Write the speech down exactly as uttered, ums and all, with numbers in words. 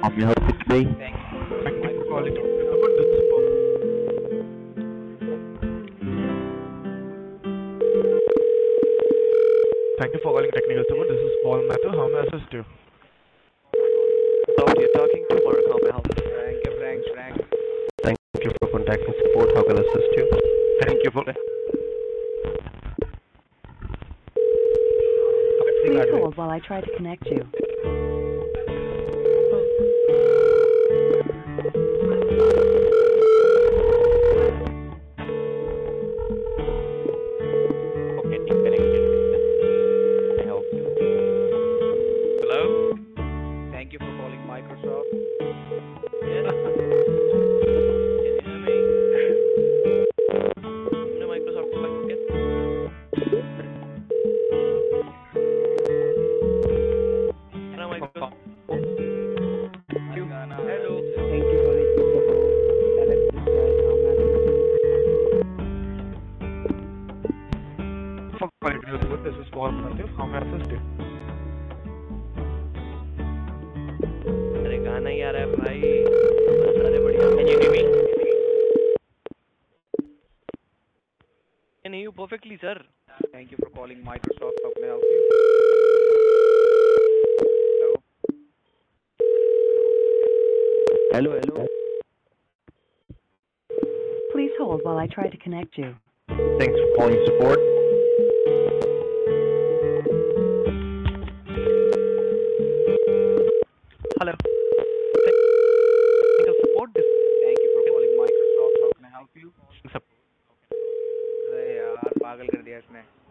How may I help you today? Thank you for calling support. This is Paul. Thank you for calling technical support. This is Paul Mathur. How may I assist you? Hello, you're talking to Mark. How may I help you? Frank, Frank, Frank. Thank you for contacting support. How can I assist you? Thank you for. Please hold while I try to connect you. Okay, team connected. Can I help you? Hello? Thank you for calling Microsoft. Yes? Can you hear me? No, Microsoft Bucket. Hello, Microsoft. Hello. Thank you for reaching the home. That is the choice. How may I assist you? For calling technical support. This is Paul Mathur. How may I assist you? अरे गाना ही आ रहा है भाई अरे बढ़िया can you hear me can hear you perfectly sir Thank you for calling Microsoft. How can I help you? Hello. Hello, hello. Please hold while I try to connect you. Thanks for calling support. hello technical support this Thank you for calling Microsoft. How can I help you? sup- अरे यार पागल कर दिया इसने